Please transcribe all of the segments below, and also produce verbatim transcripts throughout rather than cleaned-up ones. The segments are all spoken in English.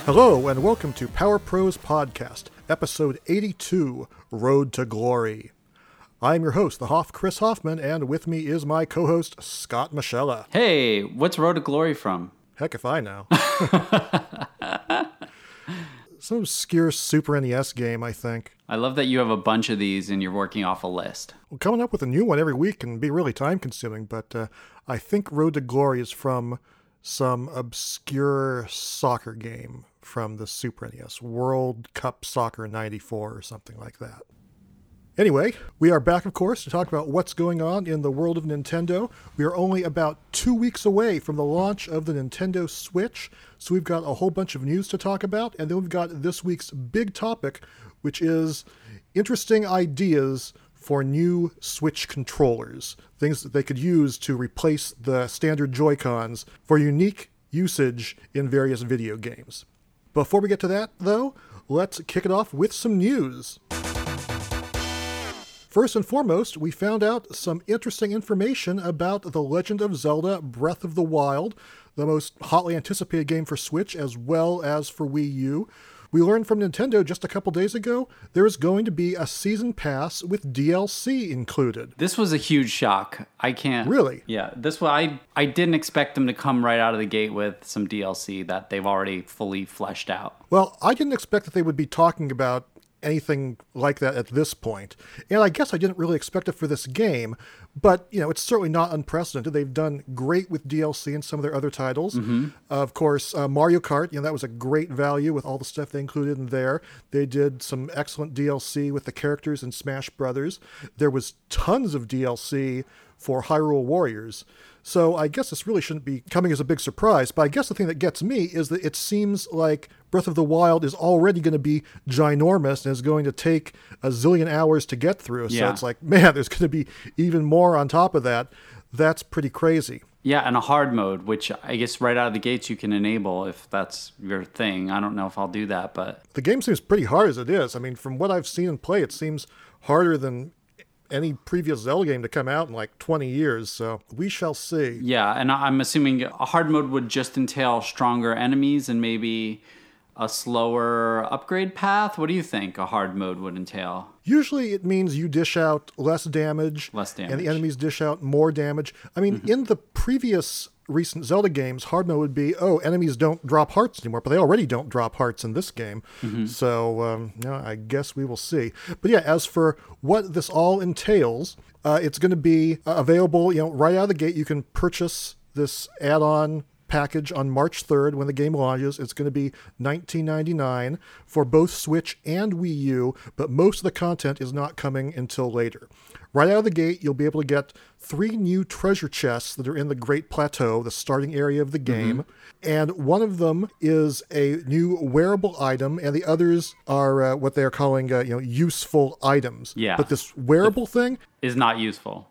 Hello, and welcome to Power Pros Podcast, episode eighty-two, Road to Glory. I'm your host, the Hoff, Chris Hoffman, and with me is my co-host, Scott Michella. Hey, what's Road to Glory from? Heck if I know. Some obscure Super N E S game, I think. I love that you have a bunch of these and you're working off a list. Well, coming up with a new one every week can be really time-consuming, but uh, I think Road to Glory is from some obscure soccer game from the Super N E S, World Cup Soccer ninety-four or something like that. Anyway, we are back, of course, to talk about what's going on in the world of Nintendo. We are only about two weeks away from the launch of the Nintendo Switch, so we've got a whole bunch of news to talk about, and then we've got this week's big topic, which is interesting ideas for new Switch controllers, things that they could use to replace the standard Joy-Cons for unique usage in various video games. Before we get to that, though, let's kick it off with some news. First and foremost, we found out some interesting information about The Legend of Zelda Breath of the Wild, the most hotly anticipated game for Switch as well as for Wii U. We learned from Nintendo just a couple days ago there is going to be a season pass with D L C included. This was a huge shock. I can't... Really? Yeah, this was, I, I didn't expect them to come right out of the gate with some D L C that they've already fully fleshed out. Well, I didn't expect that they would be talking about anything like that at this point. And I guess I didn't really expect it for this game, but, you know, it's certainly not unprecedented. They've done great with D L C and some of their other titles. Mm-hmm. Uh, of course, uh, Mario Kart, you know, that was a great value with all the stuff they included in there. They did some excellent D L C with the characters in Smash Brothers. There was tons of D L C for Hyrule Warriors. So I guess this really shouldn't be coming as a big surprise, but I guess the thing that gets me is that it seems like Breath of the Wild is already going to be ginormous and is going to take a zillion hours to get through. So yeah. It's like, man, there's going to be even more on top of that. That's pretty crazy. Yeah, and a hard mode, which I guess right out of the gates you can enable if that's your thing. I don't know if I'll do that, but... The game seems pretty hard as it is. I mean, from what I've seen and play, it seems harder than any previous Zelda game to come out in like twenty years, so we shall see. Yeah, and I'm assuming a hard mode would just entail stronger enemies and maybe a slower upgrade path. What do you think a hard mode would entail? Usually it means you dish out less damage, less damage, and the enemies dish out more damage. I mean, mm-hmm. in the previous recent Zelda games, hard mode would be, oh, enemies don't drop hearts anymore, but they already don't drop hearts in this game. Mm-hmm. So, um, you know, I guess we will see. But yeah, as for what this all entails, uh, it's going to be uh, available, you know, right out of the gate. You can purchase this add-on package on March third when the game launches. It's going to be nineteen ninety-nine for both Switch and Wii U, but most of the content is not coming until later. Right out of the gate, you'll be able to get three new treasure chests that are in the Great Plateau, the starting area of the game. Mm-hmm. And one of them is a new wearable item, and the others are uh, what they're calling uh, you know, useful items. Yeah. But this wearable thing is not useful.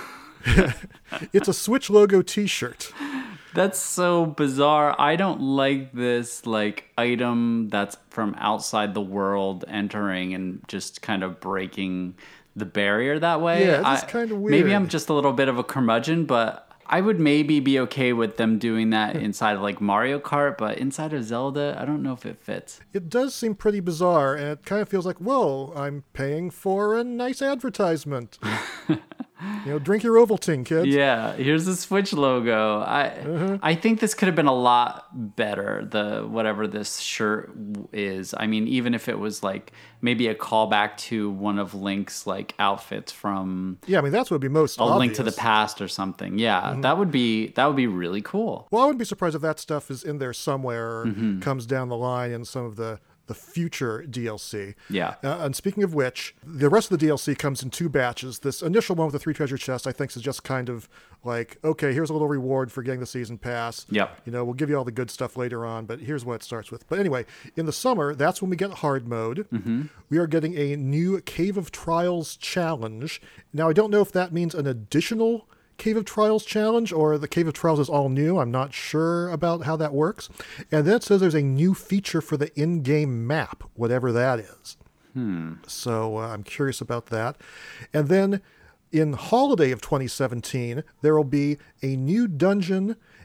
It's a Switch logo t-shirt. That's so bizarre. I don't like this like item that's from outside the world entering and just kind of breaking the barrier that way. Yeah, it's kind of weird. Maybe I'm just a little bit of a curmudgeon, but I would maybe be okay with them doing that inside of like Mario Kart, but inside of Zelda, I don't know if it fits. It does seem pretty bizarre, and it kind of feels like, whoa, I'm paying for a nice advertisement. You know, drink your Ovaltine, kids. Yeah, here's the Switch logo. I uh-huh. I think this could have been a lot better, the whatever this shirt is. I mean, even if it was like maybe a callback to one of Link's like outfits from Yeah, I mean that's what would be most a obvious. Link to the Past or something. Yeah, mm-hmm. that would be that would be really cool. Well, I wouldn't be surprised if that stuff is in there somewhere or mm-hmm. comes down the line in some of the the future D L C. Yeah. Uh, and speaking of which, the rest of the D L C comes in two batches. This initial one with the three treasure chests, I think, is just kind of like, okay, here's a little reward for getting the season pass. Yep. You know, we'll give you all the good stuff later on, but here's what it starts with. But anyway, in the summer, that's when we get hard mode. Mm-hmm. We are getting a new Cave of Trials challenge. Now, I don't know if that means an additional Cave of Trials challenge or the Cave of Trials is all new. I'm not sure about how that works. And then it says there's a new feature for the in-game map, whatever that is. Hmm. So uh, I'm curious about that. And then in Holiday of twenty seventeen, there will be a new dungeon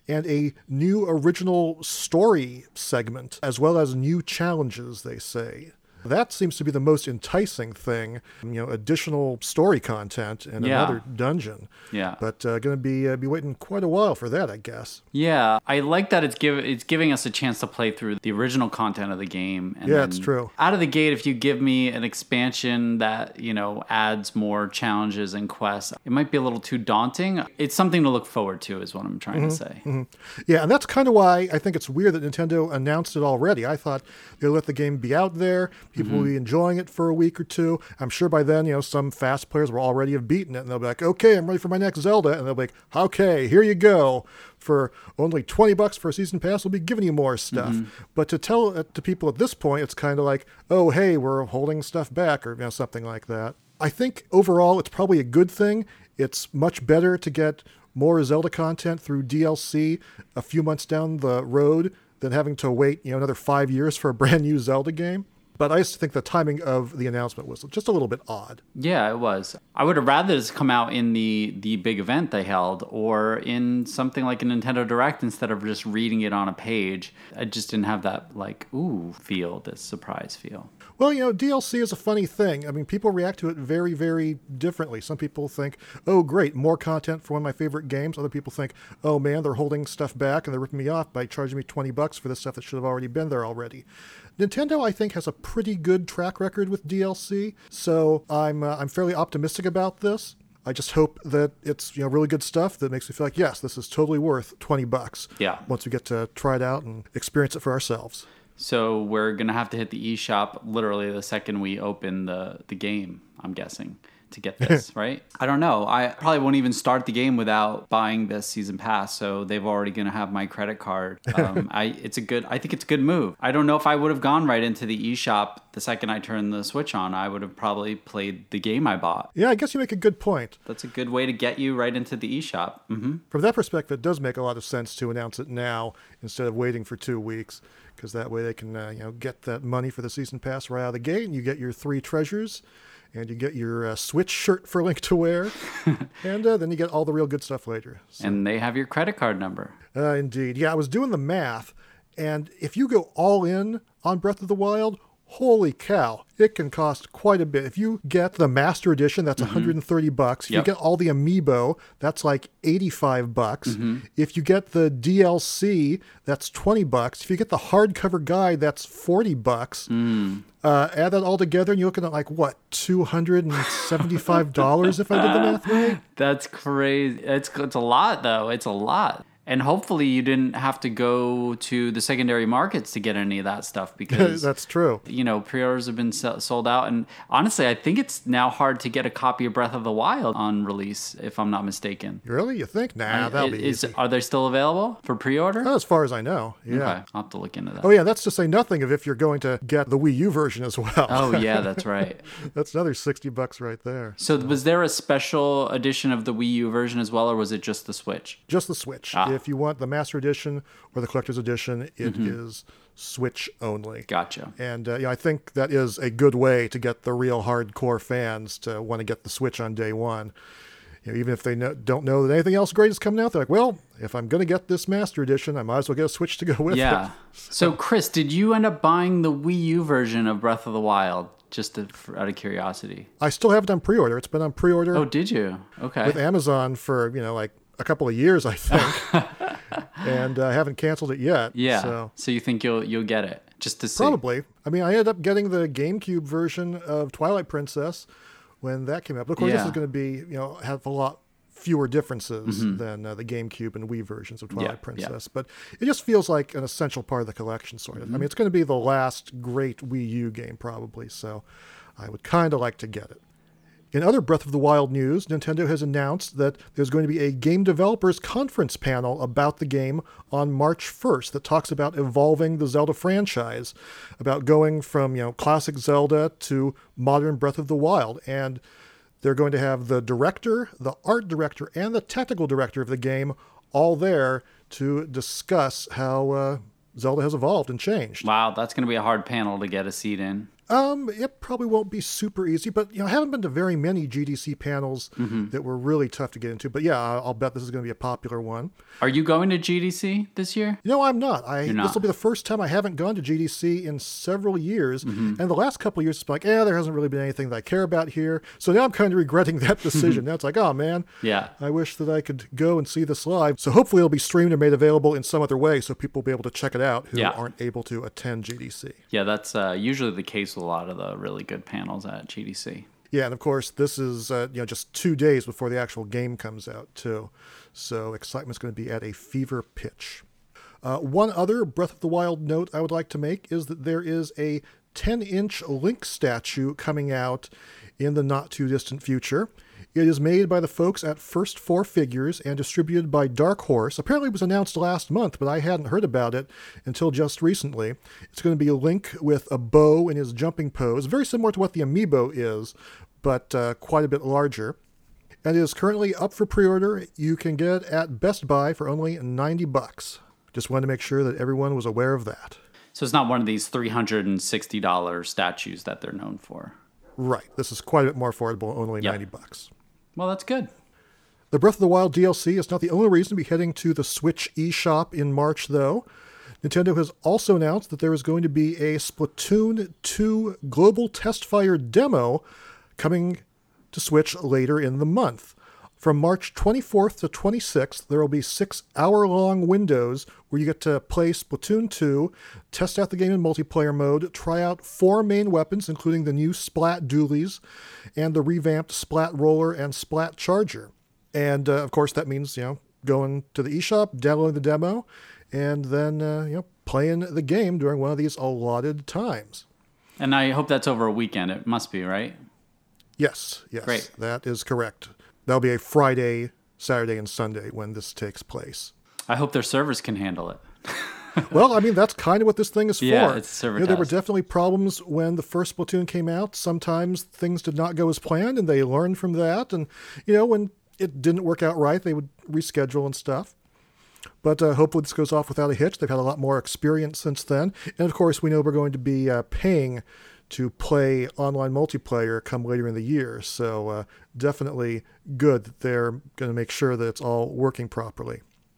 and a new original story segment, as well as new challenges, they say. That seems to be the most enticing thing, you know, additional story content and Yeah. another dungeon. Yeah. But uh, going to be uh, be waiting quite a while for that, I guess. Yeah, I like that it's give it's giving us a chance to play through the original content of the game. And Yeah, then it's true. Out of the gate, if you give me an expansion that, you know, adds more challenges and quests, it might be a little too daunting. It's something to look forward to, is what I'm trying Mm-hmm, to say. Mm-hmm. Yeah, and that's kind of why I think it's weird that Nintendo announced it already. I thought they'd let the game be out there. People Mm-hmm. will be enjoying it for a week or two. I'm sure by then, you know, some fast players will already have beaten it, and they'll be like, okay, I'm ready for my next Zelda. And they'll be like, okay, here you go. For only twenty bucks for a season pass, we'll be giving you more stuff. Mm-hmm. But to tell it to people at this point, it's kind of like, oh, hey, we're holding stuff back, or you know, something like that. I think overall, it's probably a good thing. It's much better to get more Zelda content through D L C a few months down the road than having to wait, you know, another five years for a brand new Zelda game. But I just think the timing of the announcement was just a little bit odd. Yeah, it was. I would have rather this come out in the, the big event they held or in something like a Nintendo Direct instead of just reading it on a page. I just didn't have that, like, ooh feel, this surprise feel. Well, you know, D L C is a funny thing. I mean, people react to it very, very differently. Some people think, oh, great, more content for one of my favorite games. Other people think, oh, man, they're holding stuff back and they're ripping me off by charging me twenty bucks for this stuff that should have already been there already. Nintendo, I think, has a pretty good track record with D L C, so I'm uh, I'm fairly optimistic about this. I just hope that it's, you know, really good stuff that makes me feel like, yes, this is totally worth twenty bucks. Yeah. Once we get to try it out and experience it for ourselves. So we're going to have to hit the eShop literally the second we open the, the game, I'm guessing, to get this, right? I don't know. I probably won't even start the game without buying this season pass, so they've already going to have my credit card. Um, I it's a good. I think it's a good move. I don't know if I would have gone right into the eShop the second I turned the Switch on. I would have probably played the game I bought. Yeah, I guess you make a good point. That's a good way to get you right into the eShop. Mm-hmm. From that perspective, it does make a lot of sense to announce it now instead of waiting for two weeks, because that way they can uh, you know get that money for the season pass right out of the gate, and you get your three treasures. And you get your uh, Switch shirt for Link to wear. and uh, then you get all the real good stuff later. So, and they have your credit card number. Uh, indeed. Yeah, I was doing the math. And if you go all in on Breath of the Wild, holy cow, it can cost quite a bit. If you get the Master Edition, that's mm-hmm. one hundred thirty bucks. If yep. you get all the Amiibo, that's like eighty-five bucks. Mm-hmm. If you get the D L C, that's twenty bucks. If you get the hardcover guide, that's forty bucks. Mm. Uh, add that all together, and you're looking at like, what, two hundred seventy-five dollars if I did the math right? That's crazy. It's, it's a lot, though. It's a lot. And hopefully you didn't have to go to the secondary markets to get any of that stuff because... That's true. You know, pre-orders have been sold out. And honestly, I think it's now hard to get a copy of Breath of the Wild on release, if I'm not mistaken. Really? You think? Nah, I, that'll be is, easy. Are they still available for pre-order? Oh, as far as I know, yeah. Okay, I'll have to look into that. Oh, yeah, that's to say nothing of if you're going to get the Wii U version as well. Oh, yeah, that's right. That's another sixty bucks right there. So was there a special edition of the Wii U version as well, or was it just the Switch? Just the Switch. Ah. If you want the Master Edition or the Collector's Edition, it mm-hmm. is Switch only. Gotcha. And uh, yeah, I think that is a good way to get the real hardcore fans to want to get the Switch on day one. You know, even if they know, don't know that anything else great is coming out, they're like, well, if I'm going to get this Master Edition, I might as well get a Switch to go with yeah. it. So, Chris, did you end up buying the Wii U version of Breath of the Wild? Just to, for, out of curiosity. I still have it on pre-order. It's been on pre-order. Oh, did you? Okay. With Amazon for, you know, like a couple of years, I think. and I uh, haven't canceled it yet. Yeah. So. so you think you'll you'll get it just to see? Probably. I mean, I ended up getting the GameCube version of Twilight Princess when that came out. But of course, yeah. this is going to be, you know, have a lot fewer differences mm-hmm. than uh, the GameCube and Wii versions of Twilight yeah, Princess. Yeah. But it just feels like an essential part of the collection, sort of. Mm-hmm. I mean, it's going to be the last great Wii U game, probably. So I would kind of like to get it. In other Breath of the Wild news, Nintendo has announced that there's going to be a game developers conference panel about the game on March first that talks about evolving the Zelda franchise, about going from, you know, classic Zelda to modern Breath of the Wild. And they're going to have the director, the art director, and the technical director of the game all there to discuss how uh, Zelda has evolved and changed. Wow, that's going to be a hard panel to get a seat in. Um, it probably won't be super easy, but you know, I haven't been to very many G D C panels mm-hmm. that were really tough to get into. But yeah, I'll bet this is going to be a popular one. Are you going to G D C this year? No, I'm not. I You're not. This will be the first time I haven't gone to G D C in several years, mm-hmm. and the last couple of years it's like, eh, there hasn't really been anything that I care about here. So now I'm kind of regretting that decision. Now it's like, oh man, yeah, I wish that I could go and see this live. So hopefully it'll be streamed and made available in some other way, so people will be able to check it out who yeah. aren't able to attend G D C. Yeah, that's uh, usually the case with a lot of the really good panels at G D C. Yeah, and of course, this is uh, you know just two days before the actual game comes out, too. So excitement's going to be at a fever pitch. Uh, one other Breath of the Wild note I would like to make is that there is a ten-inch Link statue coming out in the not-too-distant future. It is made by the folks at First Four Figures and distributed by Dark Horse. Apparently it was announced last month, but I hadn't heard about it until just recently. It's going to be a Link with a bow in his jumping pose, very similar to what the Amiibo is, but uh, quite a bit larger. And it is currently up for pre-order. You can get it at Best Buy for only ninety bucks. Just wanted to make sure that everyone was aware of that. So it's not one of these three hundred sixty dollars statues that they're known for. Right. This is quite a bit more affordable, only yep. ninety bucks. Well, that's good. The Breath of the Wild D L C is not the only reason to be heading to the Switch eShop in March, though. Nintendo has also announced that there is going to be a Splatoon two Global Testfire demo coming to Switch later in the month. From March twenty-fourth to twenty-sixth, there will be six hour-long windows where you get to play Splatoon two, test out the game in multiplayer mode, try out four main weapons, including the new Splat Dualies, and the revamped Splat Roller and Splat Charger. And, uh, of course, that means, you know, going to the eShop, downloading the demo, and then, uh, you know, playing the game during one of these allotted times. And I hope that's over a weekend. It must be, right? Yes, yes. Great. That is correct. That'll be a Friday, Saturday, and Sunday when this takes place. I hope their servers can handle it. Well, I mean, that's kind of what this thing is for. Yeah, it's a server you know, test. There were definitely problems when the first Splatoon came out. Sometimes things did not go as planned, and they learned from that. And, you know, when it didn't work out right, they would reschedule and stuff. But uh, hopefully this goes off without a hitch. They've had a lot more experience since then. And, of course, we know we're going to be uh, paying to play online multiplayer come later in the year. So uh, definitely good that they're going to make sure that it's all working properly.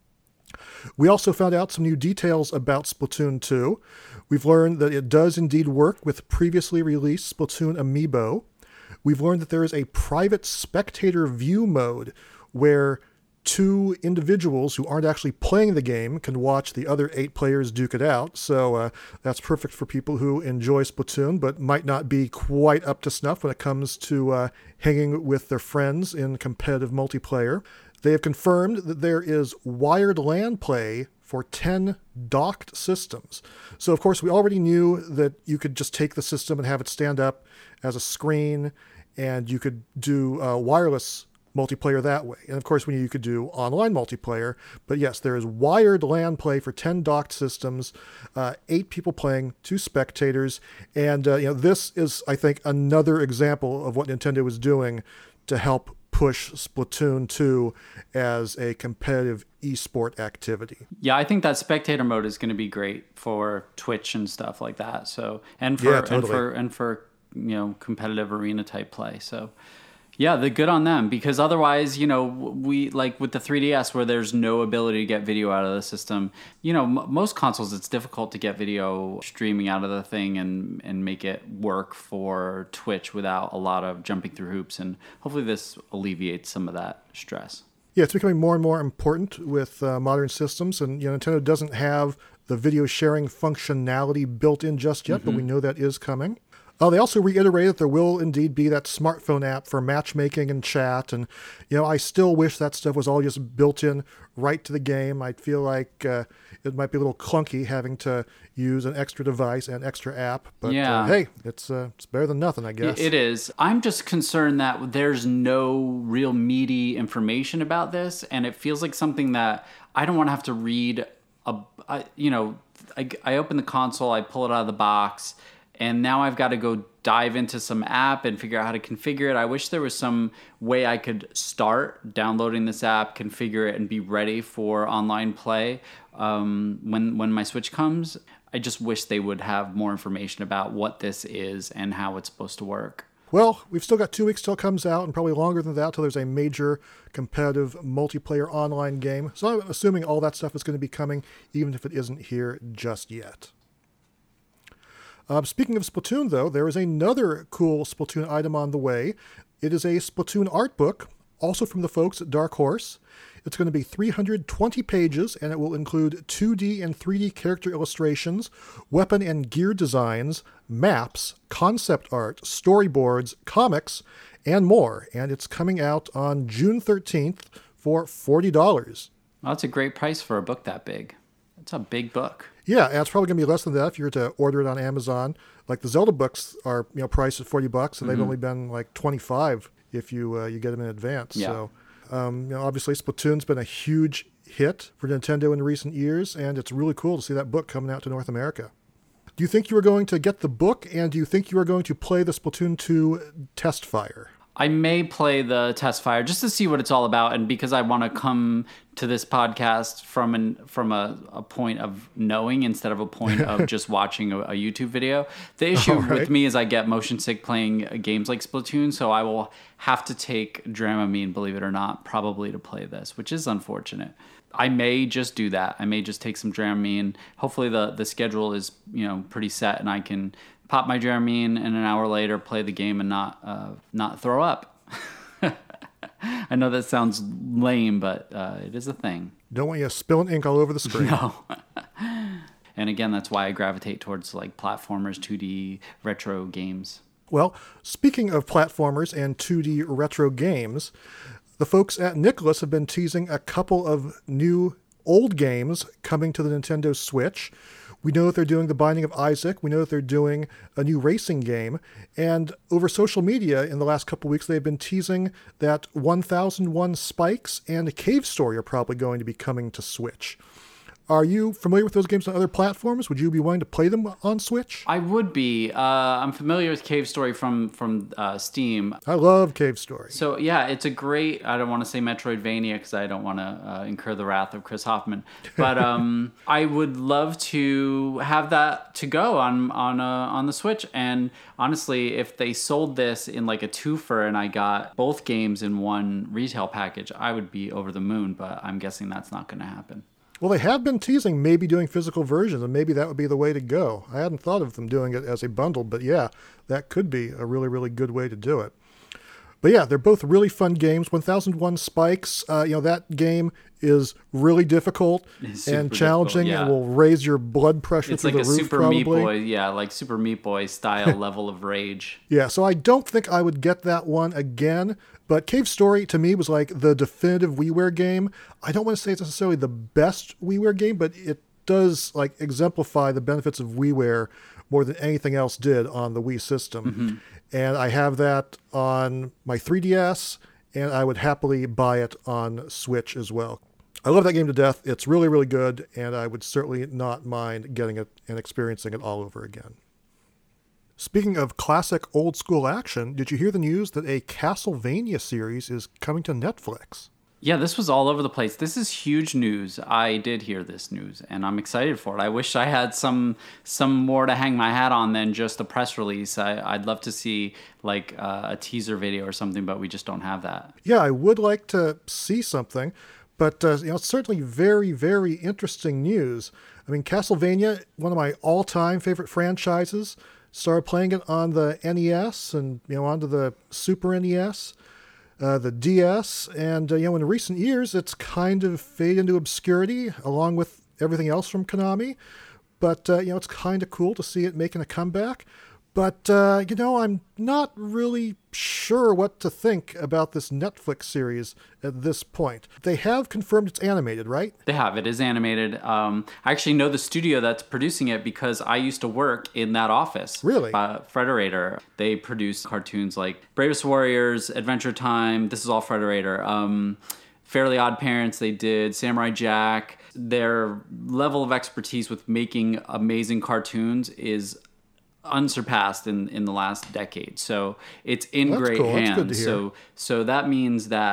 We also found out some new details about Splatoon two. We've learned that it does indeed work with previously released Splatoon Amiibo. We've learned that there is a private spectator view mode where two individuals who aren't actually playing the game can watch the other eight players duke it out. So uh, that's perfect for people who enjoy Splatoon but might not be quite up to snuff when it comes to uh, hanging with their friends in competitive multiplayer. They have confirmed that there is wired LAN play for ten docked systems. So, of course, we already knew that you could just take the system and have it stand up as a screen, and you could do uh, wireless multiplayer that way. And of course, when you could do online multiplayer. But yes, there is wired LAN play for ten docked systems, uh, eight people playing, two spectators. And uh, you know, this is, I think, another example of what Nintendo is doing to help push Splatoon two as a competitive esport activity. Yeah, I think that spectator mode is going to be great for Twitch and stuff like that. So, and for yeah, totally. and for and for you know, competitive arena type play. So, yeah, the good on them, because otherwise, you know, we like with the three D S where there's no ability to get video out of the system. You know, m- most consoles it's difficult to get video streaming out of the thing and and make it work for Twitch without a lot of jumping through hoops. And hopefully this alleviates some of that stress. Yeah, it's becoming more and more important with uh, modern systems, and you know, Nintendo doesn't have the video sharing functionality built in just yet, mm-hmm. but we know that is coming. Uh, they also reiterated that there will indeed be that smartphone app for matchmaking and chat. And, you know, I still wish that stuff was all just built in right to the game. I feel like uh, it might be a little clunky having to use an extra device and extra app. But yeah. uh, hey, it's uh, it's better than nothing, I guess. It is. I'm just concerned that there's no real meaty information about this. And it feels like something that I don't want to have to read. A, I, you know, I, I open the console, I pull it out of the box, and now I've got to go dive into some app and figure out how to configure it. I wish there was some way I could start downloading this app, configure it, and be ready for online play um, when when my Switch comes. I just wish they would have more information about what this is and how it's supposed to work. Well, we've still got two weeks till it comes out, and probably longer than that till there's a major competitive multiplayer online game. So I'm assuming all that stuff is going to be coming, even if it isn't here just yet. Uh, speaking of Splatoon, though, there is another cool Splatoon item on the way. It is a Splatoon art book, also from the folks at Dark Horse. It's going to be three hundred twenty pages, and it will include two D and three D character illustrations, weapon and gear designs, maps, concept art, storyboards, comics, and more. And it's coming out on June thirteenth for forty dollars. Well, that's a great price for a book that big. It's a big book. Yeah, and it's probably going to be less than that if you were to order it on Amazon. Like the Zelda books are, you know, priced at forty bucks, and mm-hmm. they've only been like twenty-five if you uh, you get them in advance. Yeah. So, um, you know, obviously Splatoon's been a huge hit for Nintendo in recent years, and it's really cool to see that book coming out to North America. Do you think you are going to get the book, and do you think you are going to play the Splatoon two test fire? I may play the test fire just to see what it's all about, and because I want to come to this podcast from an from a, a point of knowing instead of a point of just watching a, a YouTube video. The issue right. with me is I get motion sick playing games like Splatoon, so I will have to take Dramamine, believe it or not, probably to play this, which is unfortunate. I may just do that. I may just take some Dramamine. Hopefully the, the schedule is, you know, pretty set, and I can pop my Dramamine and an hour later play the game and not uh, not throw up. I know that sounds lame, but uh, it is a thing. Don't want you spilling ink all over the screen. No. And again, that's why I gravitate towards like platformers, two D retro games. Well, speaking of platformers and two D retro games, the folks at Nicalis have been teasing a couple of new old games coming to the Nintendo Switch. We know that they're doing The Binding of Isaac. We know that they're doing a new racing game. And over social media in the last couple of weeks, they've been teasing that one thousand one Spikes and Cave Story are probably going to be coming to Switch. Are you familiar with those games on other platforms? Would you be willing to play them on Switch? I would be. Uh, I'm familiar with Cave Story from from uh, Steam. I love Cave Story. So yeah, it's a great, I don't want to say Metroidvania because I don't want to uh, incur the wrath of Chris Hoffman. But um, I would love to have that to go on on uh, on the Switch. And honestly, if they sold this in like a twofer and I got both games in one retail package, I would be over the moon. But I'm guessing that's not going to happen. Well, they have been teasing maybe doing physical versions, and maybe that would be the way to go. I hadn't thought of them doing it as a bundle, but yeah, that could be a really, really good way to do it. But yeah, they're both really fun games. one thousand one Spikes, uh, you know, that game is really difficult and challenging, yeah. and will raise your blood pressure it's through like the roof, It's like a Super Meat Boy, yeah, like Super Meat Boy style level of rage. Yeah, so I don't think I would get that one again, but Cave Story to me was like the definitive WiiWare game. I don't want to say it's necessarily the best WiiWare game, but it does like exemplify the benefits of WiiWare more than anything else did on the Wii system. Mm-hmm. And I have that on my three D S, and I would happily buy it on Switch as well. I love that game to death. It's really, really good, and I would certainly not mind getting it and experiencing it all over again. Speaking of classic old school action, did you hear the news that a Castlevania series is coming to Netflix? Yeah, this was all over the place. This is huge news. I did hear this news, and I'm excited for it. I wish I had some some more to hang my hat on than just a press release. I, I'd love to see like uh, a teaser video or something, but we just don't have that. Yeah, I would like to see something, but uh, you know, it's certainly very, very interesting news. I mean, Castlevania, one of my all-time favorite franchises. Started playing it on the N E S and, you know, onto the Super N E S, uh, the D S, and, uh, you know, in recent years, it's kind of faded into obscurity along with everything else from Konami. But, uh, you know, it's kind of cool to see it making a comeback. But, uh, you know, I'm not really sure what to think about this Netflix series at this point. They have confirmed it's animated, right? They have. It is animated. Um, I actually know the studio that's producing it because I used to work in that office. Really? Uh, Frederator. They produce cartoons like Bravest Warriors, Adventure Time. This is all Frederator. Um, Fairly Odd Parents, they did. Samurai Jack. Their level of expertise with making amazing cartoons is unsurpassed in, in the last decade. So it's in That's great cool. hands. That's good to hear. So so that means that,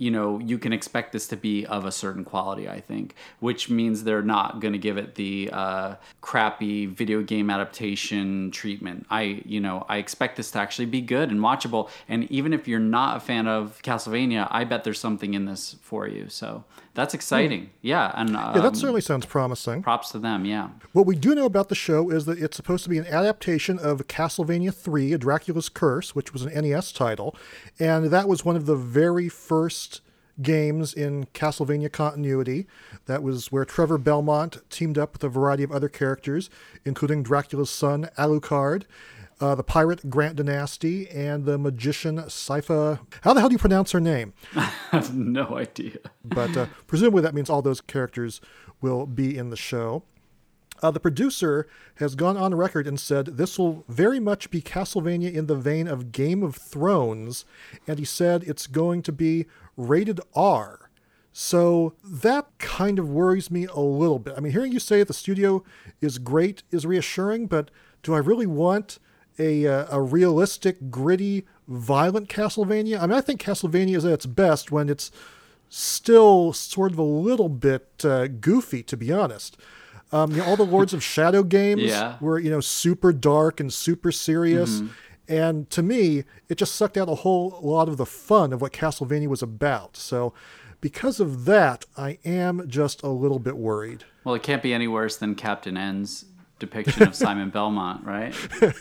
you know, you can expect this to be of a certain quality, I think, which means they're not going to give it the uh, crappy video game adaptation treatment. I, you know, I expect this to actually be good and watchable. And even if you're not a fan of Castlevania, I bet there's something in this for you. So that's exciting. Mm. Yeah. And um, yeah, that certainly sounds promising. Props to them. Yeah. What we do know about the show is that it's supposed to be an adaptation of Castlevania three, A Dracula's Curse, which was an N E S title. And that was one of the very first games in Castlevania continuity. That was where Trevor Belmont teamed up with a variety of other characters, including Dracula's son, Alucard, uh, the pirate Grant Dynasty, and the magician Sypha. How the hell do you pronounce her name? I have no idea. But uh, presumably that means all those characters will be in the show. Uh, the producer has gone on record and said this will very much be Castlevania in the vein of Game of Thrones, and he said it's going to be rated R. So that kind of worries me a little bit. I mean, hearing you say the studio is great is reassuring, but do I really want a uh, a realistic, gritty, violent Castlevania? I mean, I think Castlevania is at its best when it's still sort of a little bit uh, goofy, to be honest. Um, you know, all the Lords of Shadow games yeah. were, you know, super dark and super serious. Mm-hmm. And to me, it just sucked out a whole lot of the fun of what Castlevania was about. So because of that, I am just a little bit worried. Well, it can't be any worse than Captain N's depiction of Simon Belmont, right?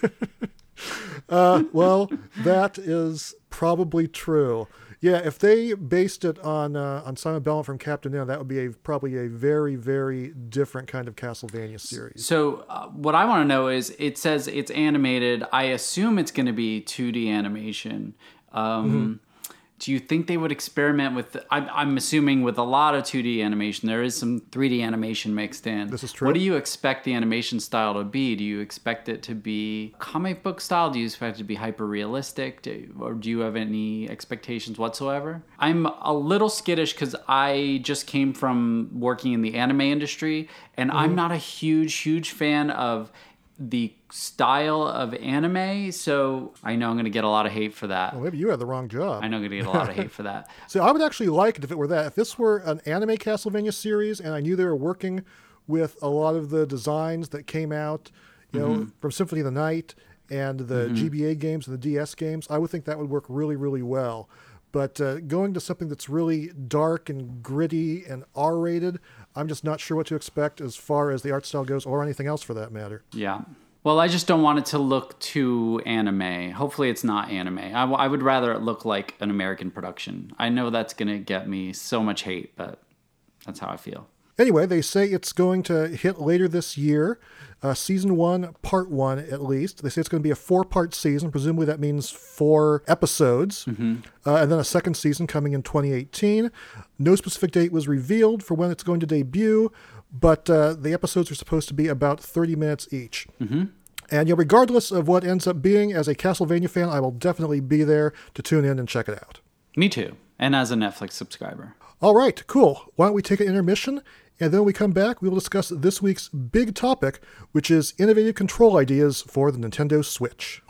uh, well, that is probably true. Yeah, if they based it on uh, on Simon Belmont from Captain N, that would be a, probably a very, very different kind of Castlevania series. So uh, what I want to know is, it says it's animated. I assume it's going to be two D animation. Um, mm-hmm. Do you think they would experiment with, I'm, I'm assuming with a lot of two D animation, there is some three D animation mixed in. This is true. What do you expect the animation style to be? Do you expect it to be comic book style? Do you expect it to be hyper realistic? Do, or do you have any expectations whatsoever? I'm a little skittish because I just came from working in the anime industry, and mm-hmm. I'm not a huge, huge fan of the style of anime, so I know I'm going to get a lot of hate for that. Well, maybe you had the wrong job. I know I'm going to get a lot of hate for that. So I would actually like it if it were that. If this were an anime Castlevania series and I knew they were working with a lot of the designs that came out, you mm-hmm. know, from Symphony of the Night and the mm-hmm. G B A games and the D S games, I would think that would work really, really well. But uh, going to something that's really dark and gritty and R-rated, I'm just not sure what to expect as far as the art style goes, or anything else for that matter. Yeah. Well, I just don't want it to look too anime. Hopefully it's not anime. I, w- I would rather it look like an American production. I know that's going to get me so much hate, but that's how I feel. Anyway, they say it's going to hit later this year, uh, season one, part one at least. They say it's going to be a four-part season. Presumably that means four episodes. Mm-hmm. Uh, and then a second season coming in twenty eighteen. No specific date was revealed for when it's going to debut, but uh, the episodes are supposed to be about thirty minutes each. Mm-hmm. And you know, regardless of what ends up being, as a Castlevania fan, I will definitely be there to tune in and check it out. Me too. And as a Netflix subscriber. All right, cool. Why don't we take an intermission? And then when we come back, we will discuss this week's big topic, which is innovative control ideas for the Nintendo Switch.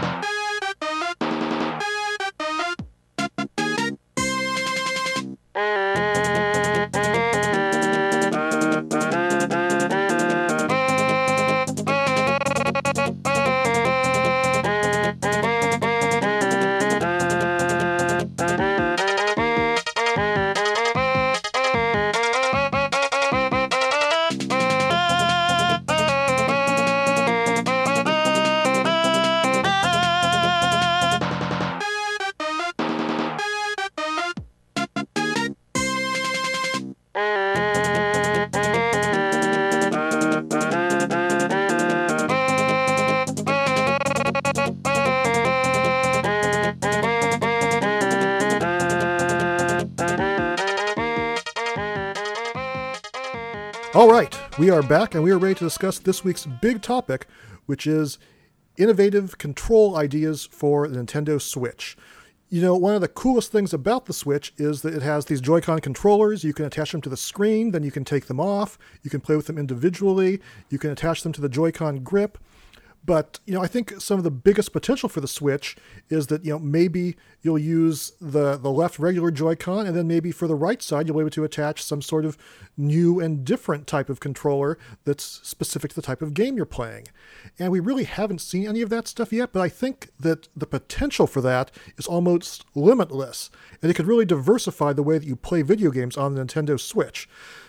All right, we are back and we are ready to discuss this week's big topic, which is innovative control ideas for the Nintendo Switch. You know, one of the coolest things about the Switch is that it has these Joy-Con controllers. You can attach them to the screen, then you can take them off. You can play with them individually. You can attach them to the Joy-Con grip. But, you know, I think some of the biggest potential for the Switch is that, you know, maybe you'll use the, the left regular Joy-Con, and then maybe for the right side, you'll be able to attach some sort of new and different type of controller that's specific to the type of game you're playing. And we really haven't seen any of that stuff yet, but I think that the potential for that is almost limitless. And it could really diversify the way that you play video games on the Nintendo Switch.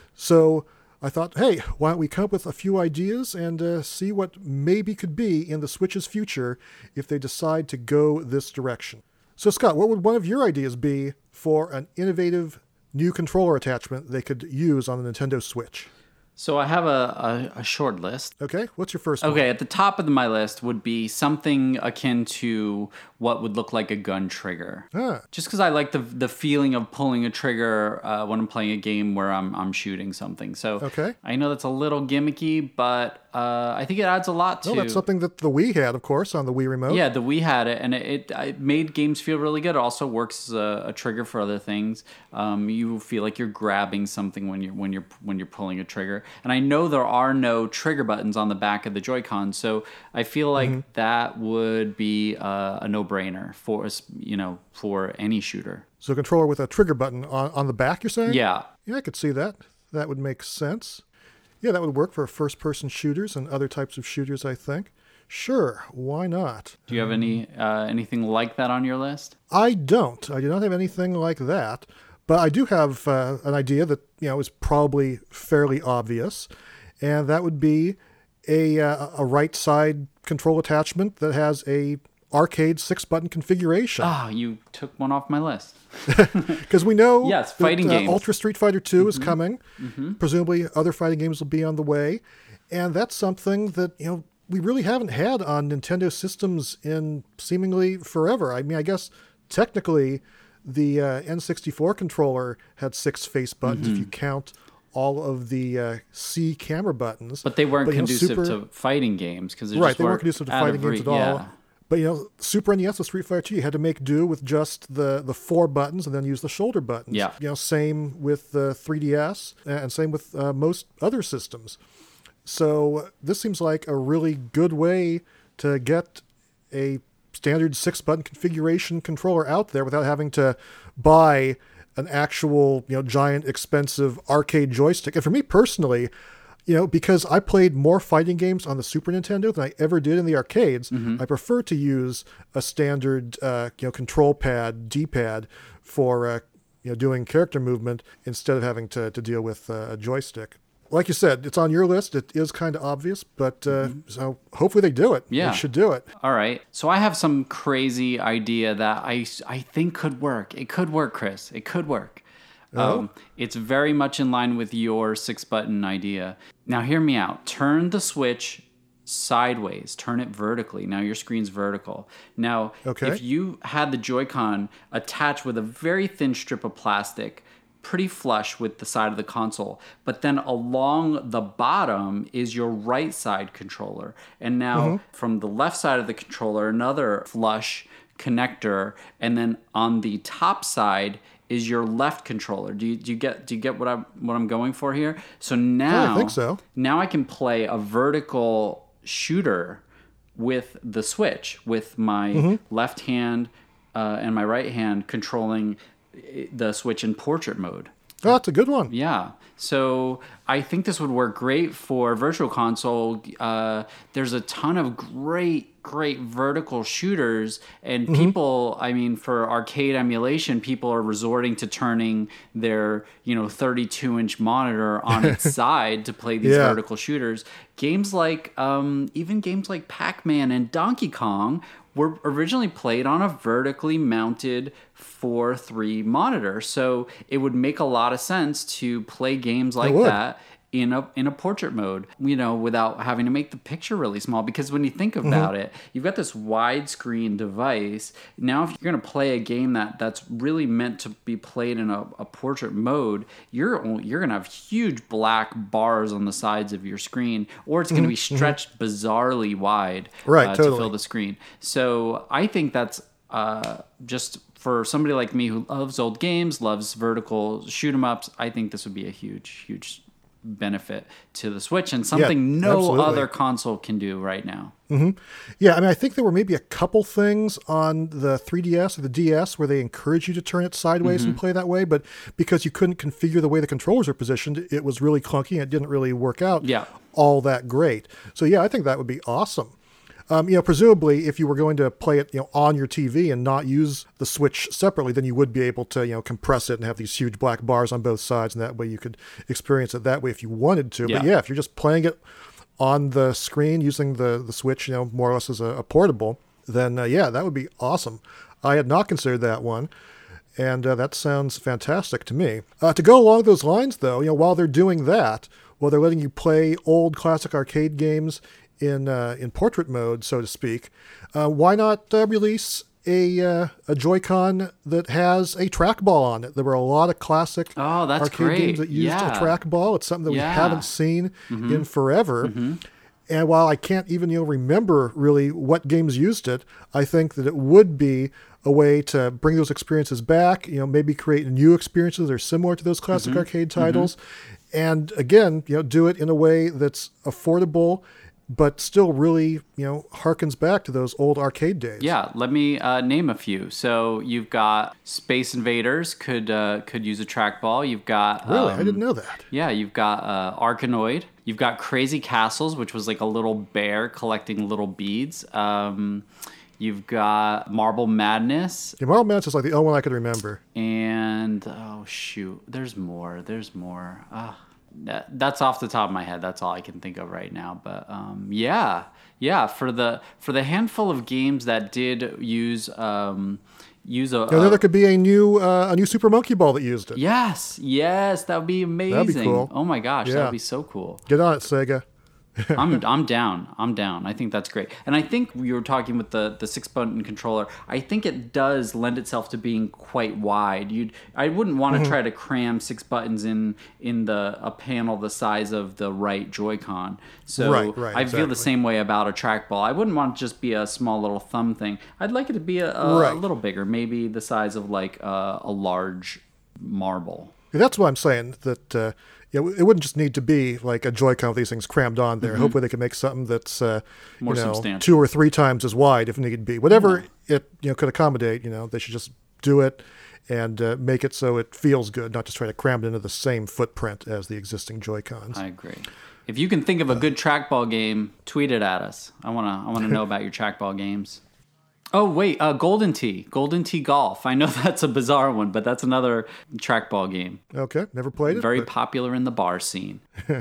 So I thought, hey, why don't we come up with a few ideas and uh, see what maybe could be in the Switch's future if they decide to go this direction. So, Scott, what would one of your ideas be for an innovative new controller attachment they could use on the Nintendo Switch? So I have a, a, a short list. Okay, what's your first Okay, one? at the top of my list would be something akin to what would look like a gun trigger. Ah. Just because I like the the feeling of pulling a trigger uh, when I'm playing a game where I'm I'm shooting something. So Okay. I know that's a little gimmicky, but uh, I think it adds a lot to. Well, that's something that the Wii had, of course, on the Wii Remote. Yeah, the Wii had it, and it, it, it made games feel really good. It also works as a, a trigger for other things. Um, you feel like you're grabbing something when you're when you're when you're pulling a trigger. And I know there are no trigger buttons on the back of the Joy-Con, so I feel like mm-hmm. that would be uh, a no-brainer for us, you know, for any shooter. So a controller with a trigger button on, on the back, you're saying? Yeah. Yeah, I could see that. That would make sense. Yeah, that would work for first-person shooters and other types of shooters, I think. Sure, why not? Do you have any uh, anything like that on your list? I don't. I do not have anything like that. But I do have uh, an idea that, you know, is probably fairly obvious, and that would be a uh, a right side control attachment that has a arcade six-button configuration. Ah, oh, you took one off my list. Because we know yes, fighting that, uh, games. Ultra Street Fighter two mm-hmm. is coming. Mm-hmm. Presumably other fighting games will be on the way. And that's something that, you know, we really haven't had on Nintendo systems in seemingly forever. I mean, I guess technically the uh, N sixty-four controller had six face buttons mm-hmm. if you count all of the uh, C camera buttons. But they weren't but, conducive know, Super... to fighting games. Cause right, they weren't conducive to fighting games re- at all. Yeah. But, you know, Super N E S with Street Fighter two, you had to make do with just the, the four buttons and then use the shoulder buttons. Yeah. You know, same with the three D S and same with uh, most other systems. So this seems like a really good way to get a standard six-button configuration controller out there without having to buy an actual, you know, giant, expensive arcade joystick. And for me personally, you know, because I played more fighting games on the Super Nintendo than I ever did in the arcades, mm-hmm. I prefer to use a standard, uh, you know, control pad, D-pad for, uh, you know, doing character movement instead of having to, to deal with uh, a joystick. Like you said, it's on your list. It is kind of obvious, but uh, mm-hmm. so hopefully they do it. Yeah. They should do it. All right. So I have some crazy idea that I, I think could work. It could work, Chris. It could work. Oh. Um, it's very much in line with your six-button idea. Now, hear me out. Turn the Switch sideways. Turn it vertically. Now your screen's vertical. Now, okay. if you had the Joy-Con attached with a very thin strip of plastic, pretty flush with the side of the console, but then along the bottom is your right side controller. And now mm-hmm. from the left side of the controller, another flush connector, and then on the top side is your left controller. Do you, do you get do you get what I'm what I'm going for here? So now yeah, I think so. Now I can play a vertical shooter with the Switch, with my mm-hmm. left hand uh, and my right hand controlling the Switch in portrait mode. Oh, that's a good one. Yeah. So I think this would work great for Virtual Console. Uh, there's a ton of great, great vertical shooters, and mm-hmm. people, I mean, for arcade emulation, people are resorting to turning their, you know, thirty-two inch monitor on its side to play these yeah. vertical shooters. Games like, um, even games like Pac-Man and Donkey Kong were originally played on a vertically mounted four three monitor. So it would make a lot of sense to play games like that in a in a portrait mode, you know, without having to make the picture really small. Because when you think about mm-hmm. it, you've got this widescreen device. Now, if you're going to play a game that, that's really meant to be played in a, a portrait mode, you're you're going to have huge black bars on the sides of your screen, or it's going to be stretched mm-hmm. bizarrely wide right, uh, totally. to fill the screen. So I think that's uh, just for somebody like me who loves old games, loves vertical shoot 'em ups. I think this would be a huge, huge benefit to the Switch and something Yeah, no absolutely. other console can do right now. Yeah, I mean, I think there were maybe a couple things on the three D S or the D S where they encourage you to turn it sideways and play that way, but because you couldn't configure the way the controllers are positioned, it was really clunky and it didn't really work out Yeah. all that great. So yeah, I think that would be awesome. Um, you know, presumably, if you were going to play it, you know, on your T V and not use the Switch separately, then you would be able to, you know, compress it and have these huge black bars on both sides, and that way you could experience it that way if you wanted to. Yeah. But yeah, if you're just playing it on the screen using the the Switch, you know, more or less as a, a portable, then uh, yeah, that would be awesome. I had not considered that one, and uh, that sounds fantastic to me. Uh, to go along those lines, though, you know, while they're doing that, while they're letting you play old classic arcade games in uh, in portrait mode, so to speak, uh, why not uh, release a uh, a Joy-Con that has a trackball on it? There were a lot of classic Oh, that's arcade great. games that used Yeah. a trackball. It's something that Yeah. we haven't seen Mm-hmm. in forever. Mm-hmm. And while I can't even you know remember really what games used it, I think that it would be a way to bring those experiences back. You know, maybe create new experiences that are similar to those classic Mm-hmm. arcade titles, and again, you know, do it in a way that's affordable, but still really you know harkens back to those old arcade days. Yeah, let me uh, name a few. So you've got Space Invaders could uh, could use a trackball. You've got Really, um, I didn't know that. Yeah, you've got uh, Arkanoid. You've got Crazy Castles, which was like a little bear collecting little beads. Um, you've got Marble Madness, Yeah, Marvel Madness is like the only one I could remember. and oh shoot, there's more. There's more. Ah, that, that's off the top of my head. That's all I can think of right now. But um, yeah, yeah. For the for the handful of games that did use um, use a, You know, a there could be a new uh, a new Super Monkey Ball that used it. yes, yes, that would be amazing. cool. Oh my gosh, that Yeah. would be so cool. Get on it, Sega. I'm I'm down. I'm down. I think that's great. And I think you were talking with the the six button controller. I think it does lend itself to being quite wide. You'd I wouldn't want to Mm-hmm. try to cram six buttons in in the a panel the size of the right Joy-Con. So Right, right, I feel the exactly. same way about a trackball. I wouldn't want it to just be a small little thumb thing. I'd like it to be a, a, Right. a little bigger, maybe the size of like a, a large marble. Yeah, that's what I'm saying. That uh, yeah, it wouldn't just need to be like a Joy-Con with these things crammed on there. Hopefully, they can make something that's uh, Mm-hmm. More you know substantial. two or three times as wide if need be. Whatever it you know could accommodate. You know, they should just do it and uh, make it so it feels good, not just try to cram it into the same footprint as the existing Joy-Cons. I agree. If you can think of a good trackball game, tweet it at us. I wanna I wanna know about your trackball games. Oh wait, uh, Golden Tee, Golden Tee Golf. I know that's a bizarre one, but that's another trackball game. Okay, never played it. Very but- popular in the bar scene.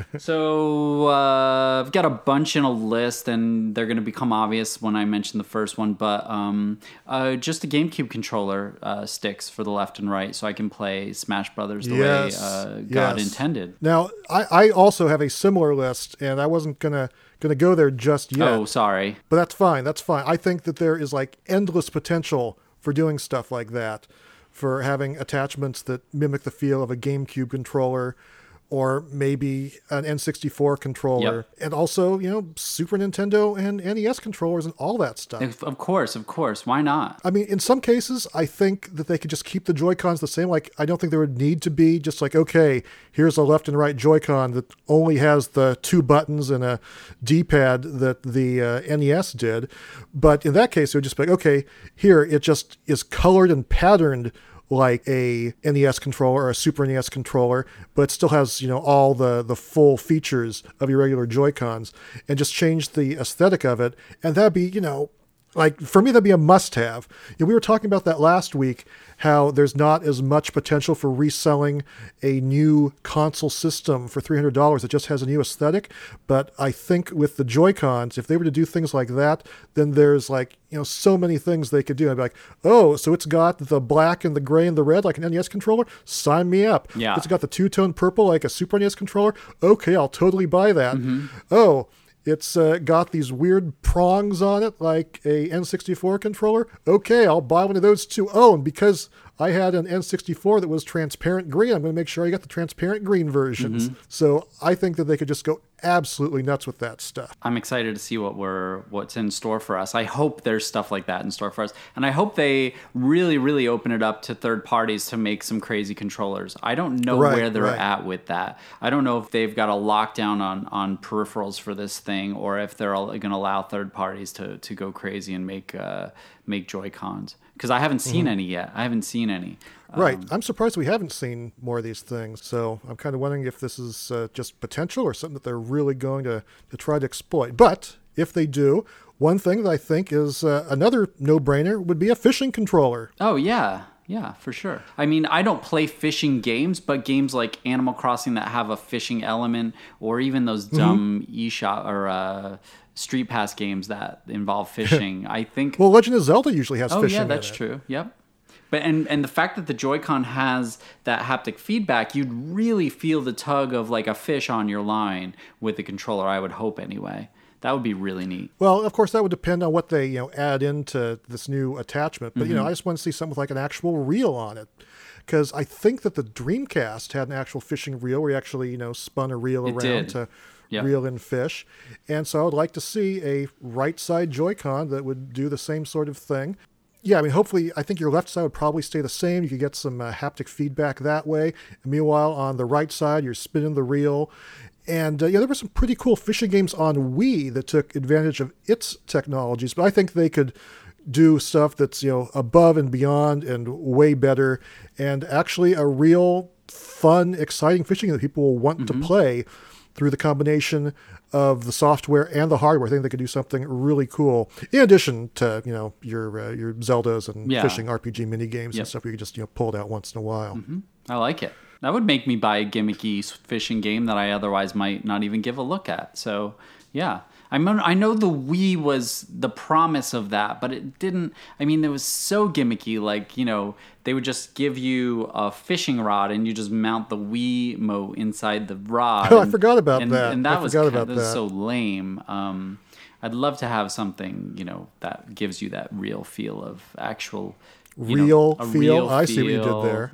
So uh, I've got a bunch in a list, and they're going to become obvious when I mention the first one. But um, uh, just a GameCube controller uh, sticks for the left and right, so I can play Smash Brothers the Yes, way uh, God yes. intended. Now, I, I also have a similar list, and I wasn't gonna gonna go there just yet. Oh, sorry. But that's fine. That's fine. I think that there is like endless potential for doing stuff like that, for having attachments that mimic the feel of a GameCube controller, or maybe an N sixty-four controller, Yep. and also, you know, Super Nintendo and N E S controllers and all that stuff. If- Of course, of course. Why not? I mean, in some cases, I think that they could just keep the Joy-Cons the same. Like, I don't think there would need to be just like, okay, here's a left and right Joy-Con that only has the two buttons and a D-pad that the uh, N E S did. But in that case, it would just be like, okay, here it just is colored and patterned like a N E S controller or a Super N E S controller, but it still has, you know, all the, the full features of your regular Joy-Cons, and just change the aesthetic of it. And that'd be, you know, like, for me, that'd be a must-have. You know, we were talking about that last week, how there's not as much potential for reselling a new console system for three hundred dollars that just has a new aesthetic. But I think with the Joy-Cons, if they were to do things like that, then there's like, you know, so many things they could do. I'd be like, oh, so it's got the black and the gray and the red like an N E S controller? Sign me up. Yeah. It's got the two-tone purple like a Super N E S controller? Okay, I'll totally buy that. Oh, it's uh, got these weird prongs on it, like a N sixty-four controller. Okay, I'll buy one of those too. Oh, and because I had an N sixty-four that was transparent green, I'm going to make sure I got the transparent green versions. So I think that they could just go absolutely nuts with that stuff. I'm excited to see what we're what's in store for us. I hope there's stuff like that in store for us, and I hope they really, really open it up to third parties to make some crazy controllers. I don't know Right, where they're right. at with that. I don't know if they've got a lockdown on on peripherals for this thing, or if they're going to allow third parties to to go crazy and make uh, make Joy-Cons. Because I haven't seen Mm-hmm. any yet. I haven't seen any. Right. Um, I'm surprised we haven't seen more of these things. So I'm kind of wondering if this is uh, just potential or something that they're really going to, to try to exploit. But if they do, one thing that I think is uh, another no-brainer would be a fishing controller. Oh, yeah. Yeah, for sure. I mean, I don't play fishing games, but games like Animal Crossing that have a fishing element, or even those dumb eShop or uh, Street Pass games that involve fishing, I think... Well, Legend of Zelda usually has oh, fishing yeah, that's in it. true. Yep. But and, and the fact that the Joy-Con has that haptic feedback, you'd really feel the tug of like a fish on your line with the controller, I would hope anyway. That would be really neat. Well, of course, that would depend on what they you know add into this new attachment. But, you know, I just want to see something with like an actual reel on it. Because I think that the Dreamcast had an actual fishing reel where you actually, you know, spun a reel It around did. to Yep. reel in fish. And so I would like to see a right side Joy-Con that would do the same sort of thing. Yeah, I mean, hopefully, I think your left side would probably stay the same. You could get some uh, haptic feedback that way. And meanwhile, on the right side, you're spinning the reel. And uh, yeah, there were some pretty cool fishing games on Wii that took advantage of its technologies. But I think they could do stuff that's, you know, above and beyond and way better. And actually a real fun, exciting fishing game that people will want to play through the combination of the software and the hardware. I think they could do something really cool. In addition to, you know, your uh, your Zeldas and Yeah. fishing R P G mini games Yep. and stuff where you just, you know, pull it out once in a while. I like it. That would make me buy a gimmicky s- fishing game that I otherwise might not even give a look at. So, yeah. I mean, I know the Wii was the promise of that, but it didn't. I mean, it was so gimmicky. Like, you know, they would just give you a fishing rod and you just mount the Wiimote inside the rod. Oh, I and- forgot about and, that. And that I was, forgot kind about that was that. so lame. Um, I'd love to have something, you know, that gives you that real feel of actual you know, Real a feel? real I see what you did feel. there.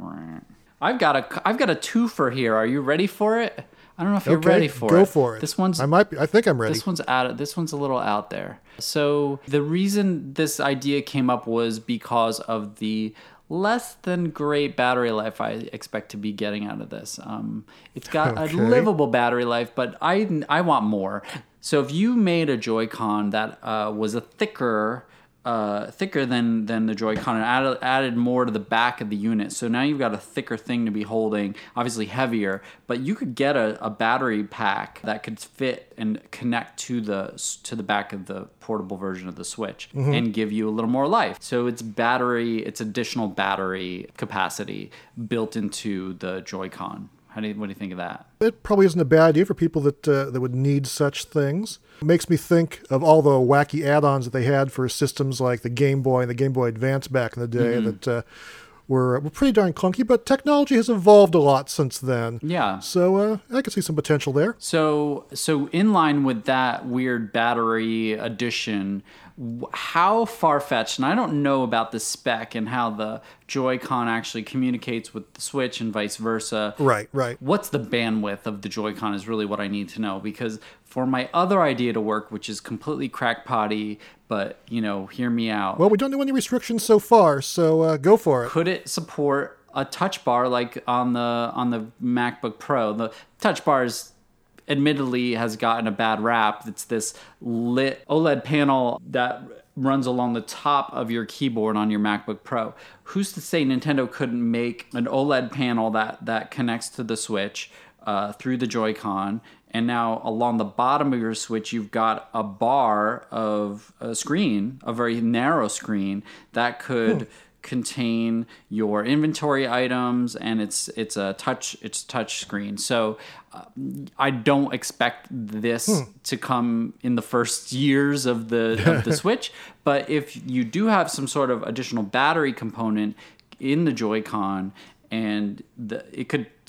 I've got a I've got a twofer here. Are you ready for it? I don't know if you're Okay, ready for go it. for it. This one's I might be. I think I'm ready. this one's out. This one's a little out there. So the reason this idea came up was because of the less than great battery life I expect to be getting out of this. Um, it's got Okay. a livable battery life, but I I want more. So if you made a Joy-Con that uh, was a thicker. Uh, thicker than than the Joy-Con and added, added more to the back of the unit. So now you've got a thicker thing to be holding, obviously heavier, but you could get a, a battery pack that could fit and connect to the to the back of the portable version of the Switch and give you a little more life. So it's battery, it's additional battery capacity built into the Joy-Con. How do you, what do you think of that? It probably isn't a bad idea for people that uh, that would need such things. It makes me think of all the wacky add-ons that they had for systems like the Game Boy and the Game Boy Advance back in the day Mm-hmm. that uh, were, were pretty darn clunky, but technology has evolved a lot since then. Yeah. So uh, I can see some potential there. So, so in line with that weird battery addition, w- how far-fetched, and I don't know about the spec and how the Joy-Con actually communicates with the Switch and vice versa. Right, right. What's the bandwidth of the Joy-Con is really what I need to know, because for my other idea to work, which is completely crackpotty, but, you know, hear me out. Well, we don't know any restrictions so far, so uh, go for it. Could it support a touch bar like on the on the MacBook Pro? The touch bars admittedly has gotten a bad rap. It's this lit OLED panel that runs along the top of your keyboard on your MacBook Pro. Who's to say Nintendo couldn't make an OLED panel that that connects to the Switch uh, through the Joy-Con, and now along the bottom of your Switch, you've got a bar of a screen, a very narrow screen that could contain your inventory items, and it's it's a touch it's touch screen. So uh, I don't expect this to come in the first years of the of the Switch, but if you do have some sort of additional battery component in the Joy-Con, and the, it could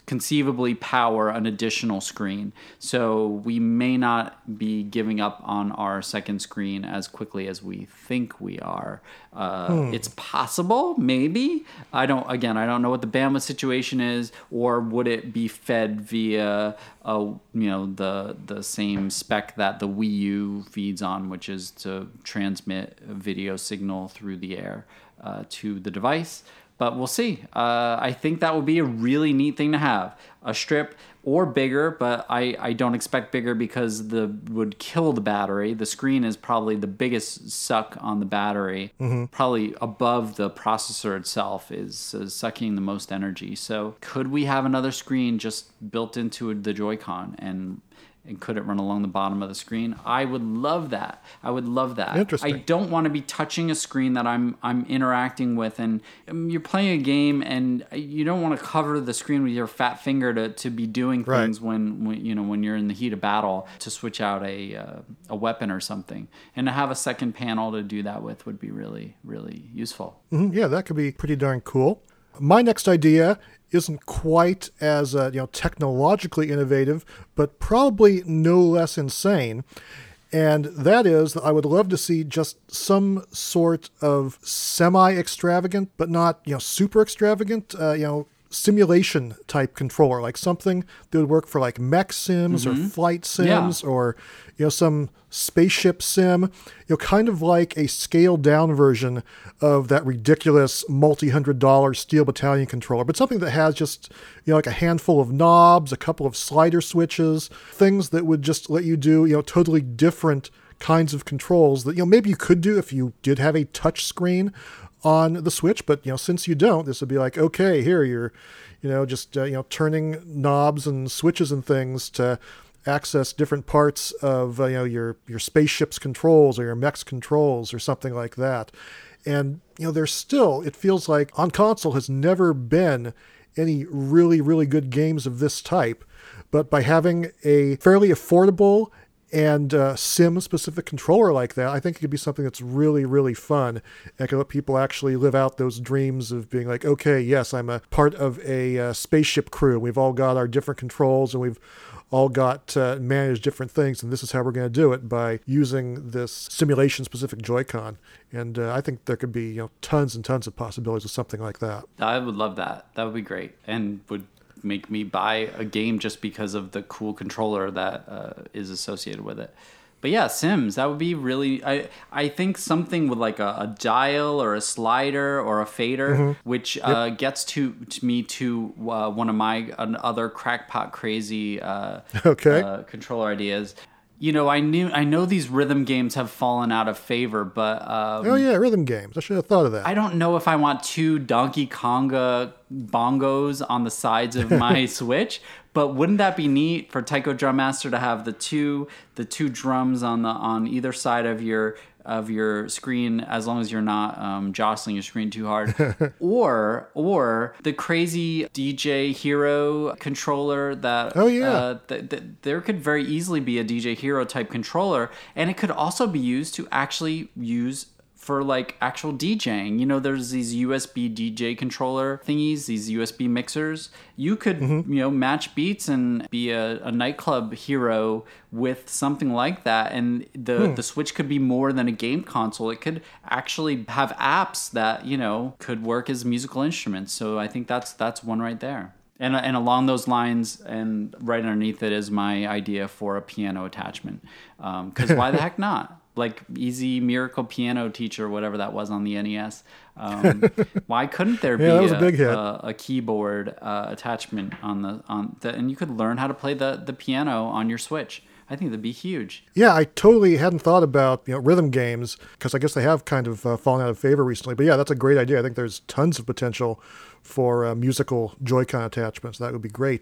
conceivably power an additional screen. So we may not be giving up on our second screen as quickly as we think we are. Uh, hmm. It's possible, maybe. I don't. Again, I don't know what the bandwidth situation is, or would it be fed via, uh, you know, the the same spec that the Wii U feeds on, which is to transmit a video signal through the air uh, to the device. But we'll see. Uh, I think that would be a really neat thing to have. A strip or bigger, but I, I don't expect bigger because the would kill the battery. The screen is probably the biggest suck on the battery. Mm-hmm. Probably above the processor itself is, is sucking the most energy. So could we have another screen just built into the Joy-Con and and could it run along the bottom of the screen? I would love that. I would love that. Interesting. I don't want to be touching a screen that I'm I'm interacting with, and um, you're playing a game, and you don't want to cover the screen with your fat finger to, to be doing things right. when, when you know when you're in the heat of battle to switch out a uh, a weapon or something, and to have a second panel to do that with would be really really useful. Mm-hmm. Yeah, that could be pretty darn cool. My next idea isn't quite as uh, you know technologically innovative, but probably no less insane. And that is that I would love to see just some sort of semi-extravagant, but not you know super extravagant, uh, you know simulation type controller, like something that would work for like mech sims mm-hmm. or flight sims yeah. or you know some spaceship sim, you know kind of like a scaled down version of that ridiculous multi-hundred dollar Steel Battalion controller, but something that has just you know like a handful of knobs, a couple of slider switches, things that would just let you do you know totally different kinds of controls that you know maybe you could do if you did have a touch screen on the Switch, but you know since you don't, this would be like, okay, here you're you know just uh, you know turning knobs and switches and things to access different parts of uh, you know your your spaceship's controls or your mech's controls or something like that. And you know there's still, it feels like on console has never been any really really good games of this type, but by having a fairly affordable and uh, sim-specific controller like that, I think it could be something that's really, really fun and can let people actually live out those dreams of being like, okay, yes, I'm a part of a uh, spaceship crew. We've all got our different controls and we've all got uh, managed different things, and this is how we're going to do it by using this simulation-specific Joy-Con. And uh, I think there could be you know tons and tons of possibilities with something like that. I would love that. That would be great, and would make me buy a game just because of the cool controller that uh, is associated with it. But yeah, Sims, that would be really, I I think something with like a, a dial or a slider or a fader, mm-hmm. which yep. uh, gets to, to me to uh, one of my uh, other crackpot crazy uh, okay. uh, controller ideas. You know, I knew I know these rhythm games have fallen out of favor, but um, oh yeah, rhythm games. I should have thought of that. I don't know if I want two Donkey Konga bongos on the sides of my Switch, but wouldn't that be neat for Taiko Drum Master to have the two the two drums on the on either side of your of your screen, as long as you're not um, jostling your screen too hard, or or the crazy D J Hero controller that oh yeah uh, th- th- there could very easily be a D J Hero type controller, and it could also be used to actually use for like actual DJing. You know, there's these U S B D J controller thingies, these U S B mixers. You could, mm-hmm. you know, match beats and be a, a nightclub hero with something like that. And the, hmm. the Switch could be more than a game console. It could actually have apps that, you know, could work as musical instruments. So I think that's that's one right there. And, and along those lines, and right underneath it is my idea for a piano attachment. Because um, why the heck not? Like Easy Miracle Piano Teacher, whatever that was on the N E S. Um, why couldn't there yeah, be a, a, a, a keyboard uh, attachment on the on the, and you could learn how to play the, the piano on your Switch? I think that'd be huge. Yeah, I totally hadn't thought about you know rhythm games because I guess they have kind of uh, fallen out of favor recently. But yeah, that's a great idea. I think there's tons of potential for uh, musical Joy-Con attachments. That would be great.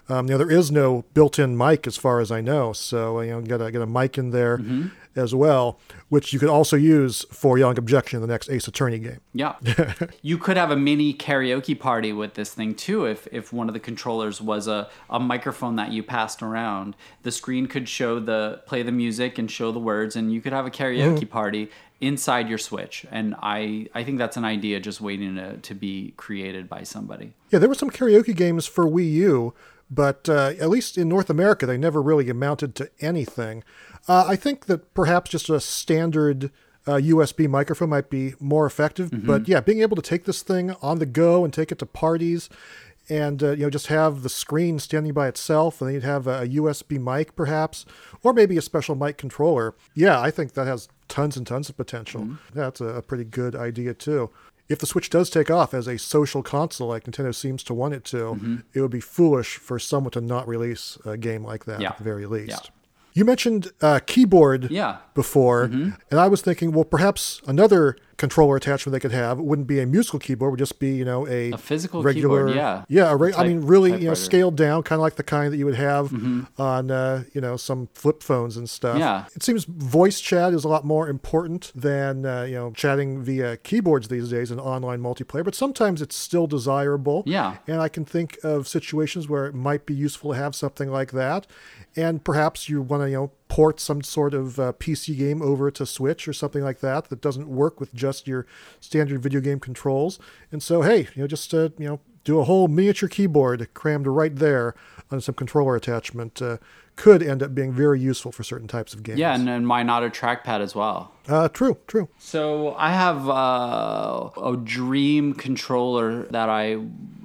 Um, you know, there is no built-in mic as far as I know, so you know, get a get a mic in there mm-hmm. as well, which you could also use for Yelling Objection in the next Ace Attorney game. Yeah, you could have a mini karaoke party with this thing too. If if one of the controllers was a, a microphone that you passed around, the screen could show the play the music and show the words, and you could have a karaoke mm-hmm. party inside your Switch. And I, I think that's an idea just waiting to, to be created by somebody. Yeah, there were some karaoke games for Wii U, but uh, at least in North America, they never really amounted to anything. Uh, I think that perhaps just a standard uh, U S B microphone might be more effective. Mm-hmm. But yeah, being able to take this thing on the go and take it to parties and uh, you know, just have the screen standing by itself, and then you'd have a U S B mic perhaps, or maybe a special mic controller. Yeah, I think that has tons and tons of potential. Mm-hmm. That's a, a pretty good idea too. If the Switch does take off as a social console like Nintendo seems to want it to, mm-hmm. it would be foolish for someone to not release a game like that yeah. at the very least. Yeah. You mentioned uh, keyboard yeah. before, mm-hmm. and I was thinking, well, perhaps another controller attachment they could have wouldn't be a musical keyboard, would just be, you know, a, a physical regular, keyboard, yeah. Yeah, a re- type, I mean, really, you know, writer. scaled down, kind of like the kind that you would have mm-hmm. on, uh, you know, some flip phones and stuff. Yeah. It seems voice chat is a lot more important than, uh, you know, chatting via keyboards these days in online multiplayer, but sometimes it's still desirable. Yeah. And I can think of situations where it might be useful to have something like that. And perhaps you want to, you know, port some sort of uh, P C game over to Switch or something like that that doesn't work with just your standard video game controls. And so, hey, you know, just, uh, you know, do a whole miniature keyboard crammed right there on some controller attachment uh, could end up being very useful for certain types of games. Yeah, and, and why not a trackpad as well? Uh, true, true. So I have uh, a dream controller that I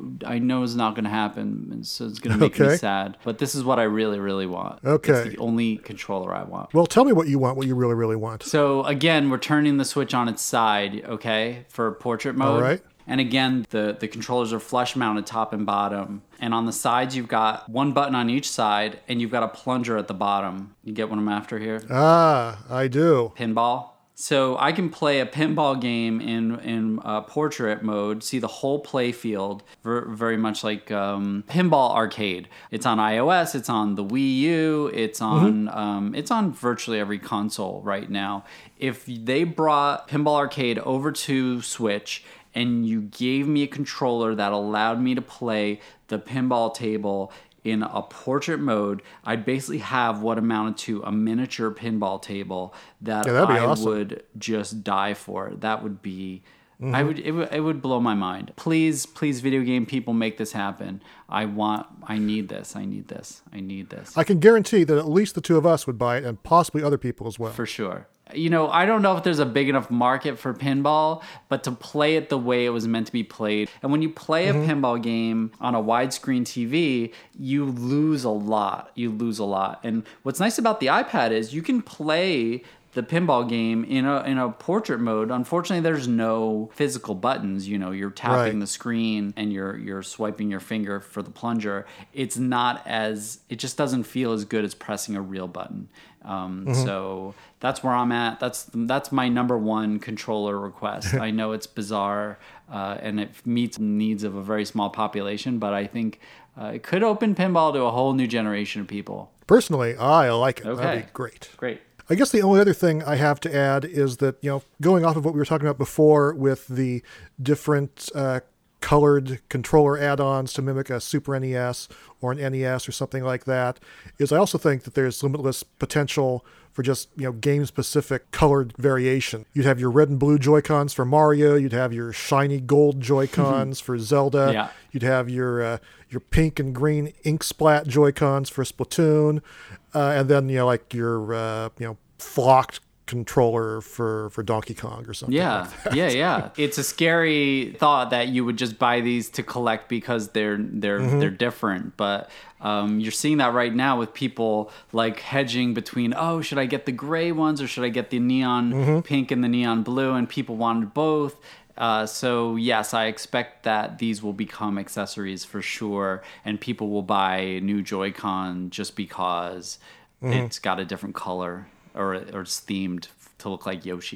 I know is not going to happen, and so it's going to make okay. me sad. But this is what I really, really want. Okay. It's the only controller I want. Well, tell me what you want, what you really, really want. So again, we're turning the Switch on its side, okay, for portrait mode. All right. And again, the, the controllers are flush mounted top and bottom. And on the sides, you've got one button on each side, and you've got a plunger at the bottom. You get what I'm after here? Ah, I do. Pinball. So I can play a pinball game in in uh, portrait mode, see the whole play field, ver- very much like um, Pinball Arcade. It's on iOS, it's on the Wii U, it's on mm-hmm. um, it's on virtually every console right now. If they brought Pinball Arcade over to Switch and you gave me a controller that allowed me to play the pinball table in a portrait mode, I'd basically have what amounted to a miniature pinball table that yeah, that'd be I awesome. would just die for. That would be, mm-hmm. I would it, would, it would blow my mind. Please, please, video game people, make this happen. I want, I need this, I need this, I need this. I can guarantee that at least the two of us would buy it, and possibly other people as well. For sure. You know, I don't know if there's a big enough market for pinball, but to play it the way it was meant to be played. And when you play a mm-hmm. pinball game on a widescreen T V, you lose a lot. You lose a lot. And what's nice about the iPad is you can play the pinball game in a in a portrait mode. Unfortunately, there's no physical buttons. You know, you're tapping right. the screen and you're you're swiping your finger for the plunger. It's not as, it just doesn't feel as good as pressing a real button. Um, mm-hmm. So that's where I'm at. That's that's my number one controller request. I know it's bizarre uh, and it meets the needs of a very small population, but I think uh, it could open pinball to a whole new generation of people. Personally, I like it. Okay. That'd be great. Great. I guess the only other thing I have to add is that, you know, going off of what we were talking about before with the different uh, colored controller add-ons to mimic a Super N E S or an N E S or something like that, is I also think that there's limitless potential for just, you know, game-specific colored variation. You'd have your red and blue Joy-Cons for Mario. You'd have your shiny gold Joy-Cons for Zelda. Yeah. You'd have your uh, your pink and green ink splat Joy-Cons for Splatoon. Uh, and then, you know, like your, uh, you know, flocked controller for, for Donkey Kong or something. Yeah, like that. yeah, yeah. It's a scary thought that you would just buy these to collect because they're they're mm-hmm. they're different. But um, you're seeing that right now with people like hedging between, oh, should I get the gray ones or should I get the neon mm-hmm. pink and the neon blue? And people wanted both. Uh, so yes, I expect that these will become accessories for sure, and people will buy new Joy-Con just because mm-hmm. it's got a different color or or it's themed to look like Yoshi.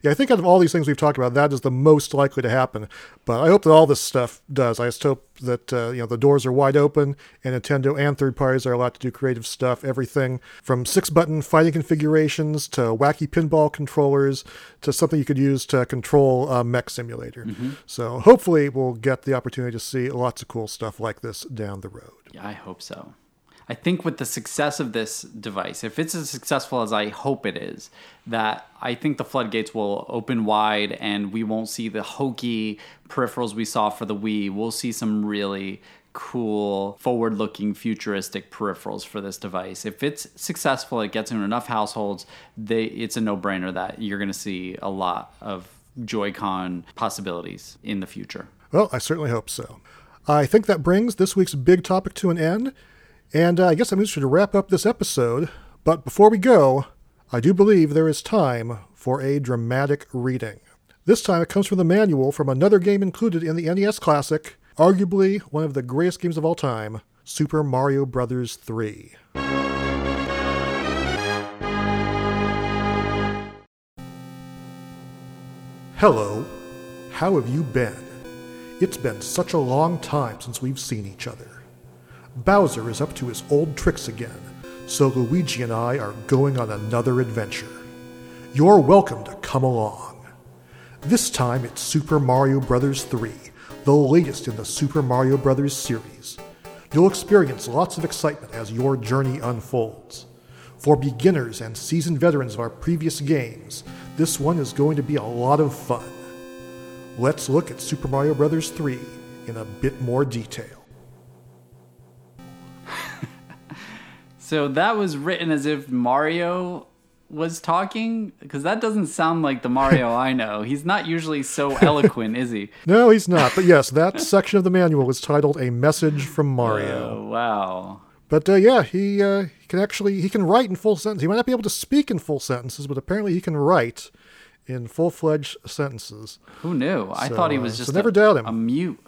Yeah, I think out of all these things we've talked about, that is the most likely to happen. But I hope that all this stuff does. I just hope that uh, you know the doors are wide open, and Nintendo and third parties are allowed to do creative stuff. Everything from six-button fighting configurations to wacky pinball controllers to something you could use to control a mech simulator. Mm-hmm. So hopefully we'll get the opportunity to see lots of cool stuff like this down the road. Yeah, I hope so. I think with the success of this device, if it's as successful as I hope it is, that I think the floodgates will open wide and we won't see the hokey peripherals we saw for the Wii. We'll see some really cool, forward-looking, futuristic peripherals for this device. If it's successful, it gets into enough households, they, it's a no-brainer that you're going to see a lot of Joy-Con possibilities in the future. Well, I certainly hope so. I think that brings this week's big topic to an end. And uh, I guess I'm interested to wrap up this episode, but before we go, I do believe there is time for a dramatic reading. This time it comes from the manual from another game included in the N E S Classic, arguably one of the greatest games of all time, Super Mario Bros. three. Hello, how have you been? It's been such a long time since we've seen each other. Bowser is up to his old tricks again, so Luigi and I are going on another adventure. You're welcome to come along. This time it's Super Mario Bros. three, the latest in the Super Mario Bros. series. You'll experience lots of excitement as your journey unfolds. For beginners and seasoned veterans of our previous games, this one is going to be a lot of fun. Let's look at Super Mario Bros. three in a bit more detail. So that was written as if Mario was talking? Because that doesn't sound like the Mario I know. He's not usually so eloquent, is he? No, he's not. But yes, that section of the manual is titled A Message from Mario. Oh, wow. But uh, yeah, he, uh, he can actually, he can write in full sentences. He might not be able to speak in full sentences, but apparently he can write in full-fledged sentences. Who knew? I so, thought he was just so never a, doubt him. a mute.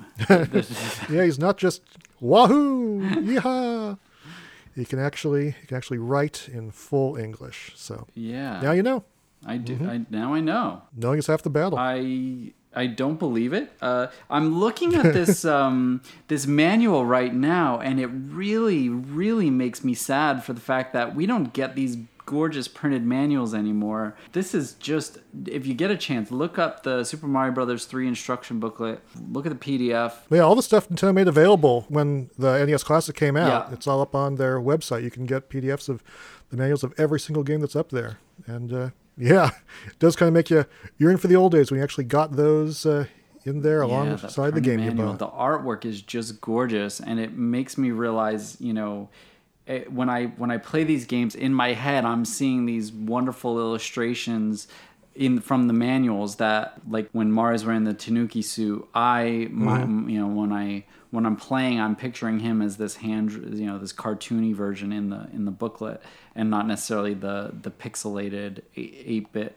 Yeah, he's not just wahoo, yeehaw. He can actually he can actually write in full English. So yeah, now you know. I do. Mm-hmm. I, now I know. Knowing is half the battle. I I don't believe it. Uh, I'm looking at this um, this manual right now, and it really, really makes me sad for the fact that we don't get these gorgeous printed manuals anymore. This is just, if you get a chance, look up the Super Mario Bros. three instruction booklet. Look at the P D F. Yeah, all the stuff Nintendo made available when the N E S Classic came out. Yeah. It's all up on their website. You can get P D Fs of the manuals of every single game that's up there. And uh, yeah, it does kind of make you yearn for the old days when you actually got those uh, in there yeah, alongside the game manual. you bought. The artwork is just gorgeous, and it makes me realize, you know, it, when I when I play these games in my head, I'm seeing these wonderful illustrations in from the manuals that, like when Mario's wearing the Tanuki suit, I my, mm-hmm. you know when I when I'm playing, I'm picturing him as this hand, you know, this cartoony version in the in the booklet, and not necessarily the the pixelated eight-bit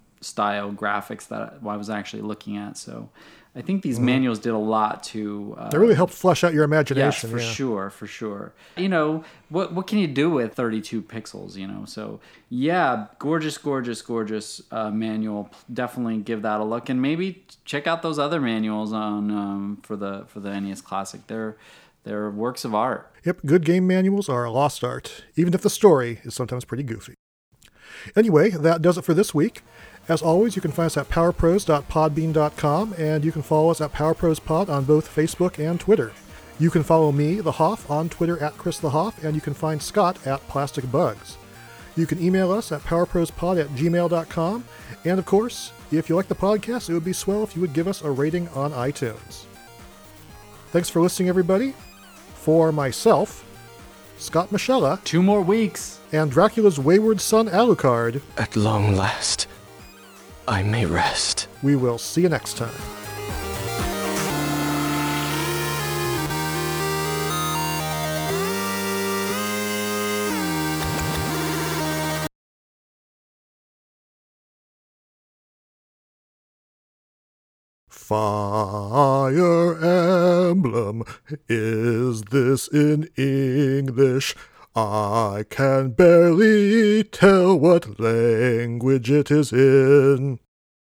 style graphics that I was actually looking at. So I think these mm. manuals did a lot to... Uh, they really helped flesh out your imagination. Yes, for yeah. sure, for sure. You know, what what can you do with thirty-two pixels, you know? So, yeah, gorgeous, gorgeous, gorgeous uh, manual. Definitely give that a look. And maybe check out those other manuals on um, for the for the N E S Classic. They're, they're works of art. Yep, good game manuals are a lost art, even if the story is sometimes pretty goofy. Anyway, that does it for this week. As always, you can find us at power pros dot podbean dot com, and you can follow us at PowerProsPod on both Facebook and Twitter. You can follow me, The Hoff, on Twitter at Chris The Hoff, and you can find Scott at Plastic Bugs. You can email us at powerprospod at gmail dot com, and of course, if you like the podcast, it would be swell if you would give us a rating on iTunes. Thanks for listening, everybody. For myself, Scott Michella, two more weeks, and Dracula's wayward son, Alucard, at long last, I may rest. We will see you next time. Fire Emblem, is this in English? I can barely tell what language it is in.